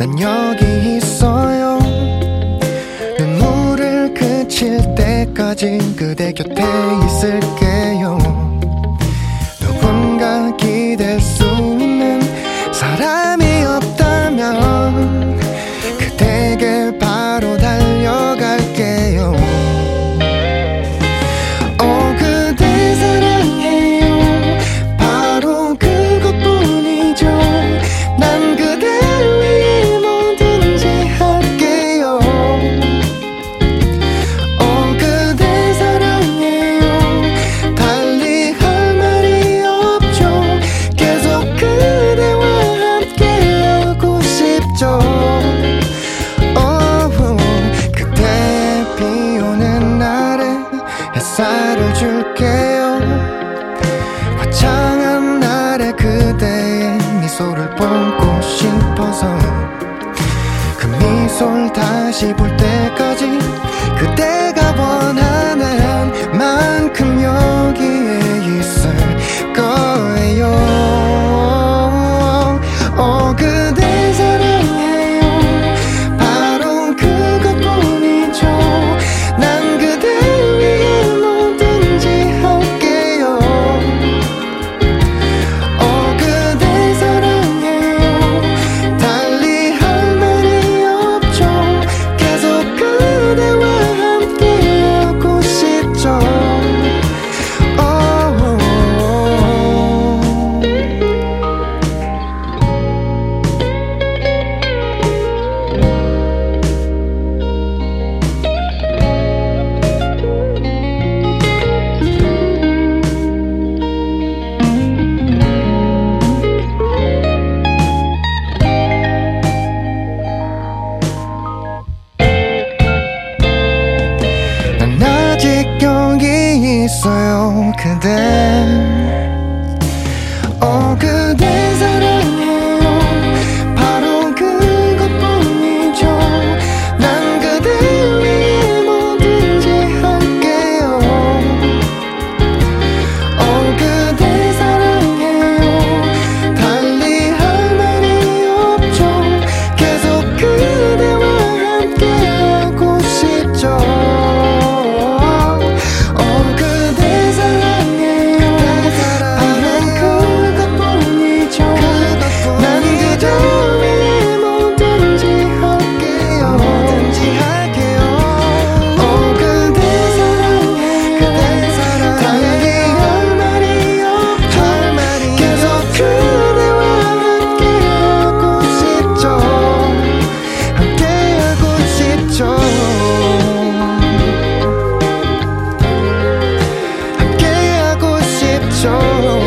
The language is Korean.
난 여기 있어요. 눈물을 그칠 때까지 그대 곁에 있을게요. 누군가 기댈 수 있는 사람이 없다면 그대에게 바로 달려갈게요. 그대 사랑해요. 바로 그것뿐이죠. 난 그대 위해 뭐든지 할게요. 그대 사랑해요. 달리 할 말이 없죠. 계속 그대와 함께 하고 싶죠. 그대 비 오는 날에 햇살을 줄게요. 화창한 날에 그대의 미소를 보고 싶어서 그 미소를 다시 볼 때까지 그대가 원하는 만큼 여기에 있을 거예요. 그대 사랑해요. 바로 그것뿐이죠. 난 그대 위해 뭐든지 할게요. 그대 사랑해요. 달리 할 말이 없죠. 계속 그대와 함께 하고 싶죠. 난 아직 여기 있어요. 그대 그대 사랑해요. 바로 그것뿐이죠. 난 그대 위해 뭐든지 할게요. 그대 사랑해요. 달리 할 말이 없죠. 계속 그대와 함께 하고 싶죠. 그대 사랑해요. 바로 그것뿐이죠. 난 그대 위해 뭐든지 할게요. 그대 사랑해요. 달리 할 말이 없죠. 계속 그대와 함께 하고 싶죠. 함께 하고 싶죠. 함께 하고 싶죠.